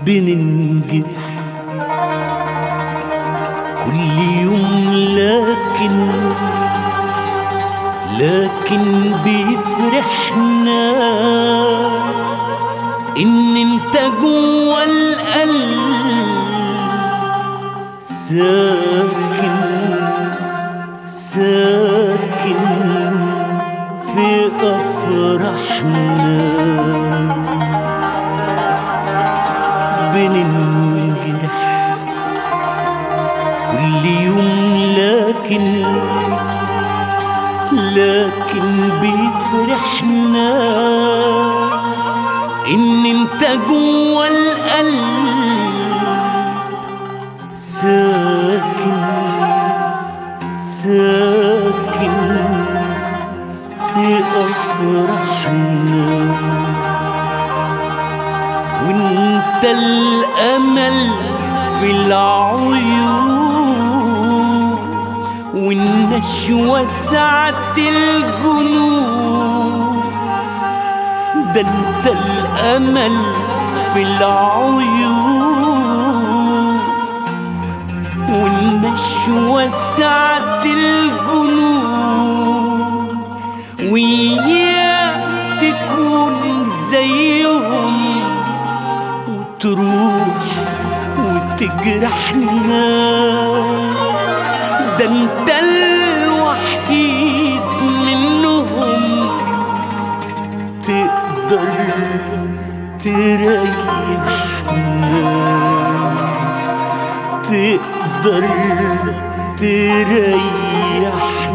بننجرح كل يوم، لكن بيفرحنا إن انت جوا القلب ساكن في أفراحنا. بننجرح كل يوم، لكن بيفرحنا إن انت جوا القلب ساكن في أفراحنا. وانت الأمل في العيون، والنشوة سعة الجنون. ده انت الأمل في العيون، والنشوة سعة الجنون. وياك تكون زيهم وتروح وتجرحنا. ده انت الوحيد منهم تقدر تريحنا، تقدر تريحنا.